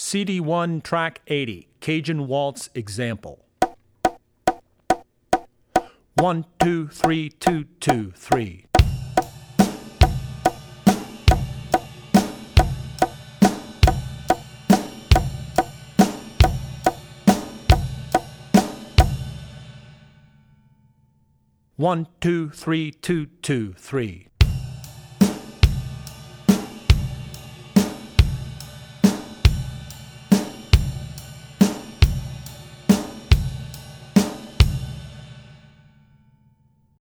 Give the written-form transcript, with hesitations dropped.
CD1 track 80, Cajun Waltz example. 1, 2, 3, 2, 2, 3. One, two, three, 2, 2, 3.